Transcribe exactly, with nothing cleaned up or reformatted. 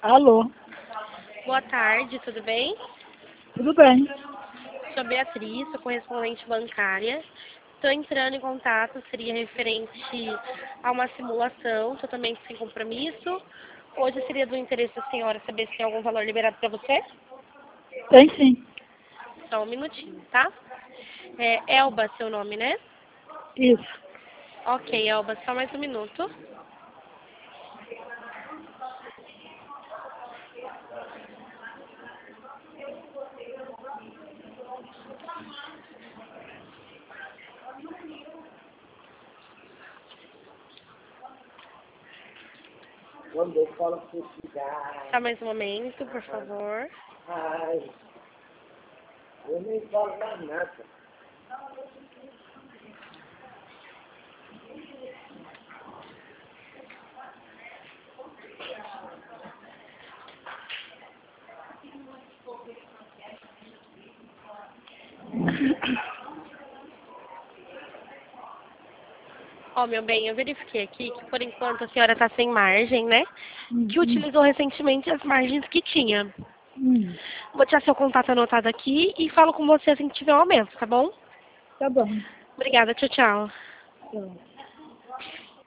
Alô, Boa tarde, tudo bem? tudo bem? Sou Beatriz, sou correspondente bancária. Estou entrando em contato, seria referente a uma simulação, totalmente sem compromisso. Hoje seria do interesse da senhora saber se tem algum valor liberado para você? Tem sim. Só um minutinho, tá? É Elba, seu nome, né? Isso. Ok, Elba, só mais um minuto. Quando eu falo felicidade, Só mais um momento, por favor. ai, eu nem falo mais nada. Ó, meu bem, eu verifiquei aqui que por enquanto a senhora está sem margem, né? Que Hum, utilizou recentemente as margens que tinha. hum, Vou deixar seu contato anotado aqui e falo com você assim que tiver um aumento, tá bom? tá bom. Obrigada, tchau, tchau. Tchau.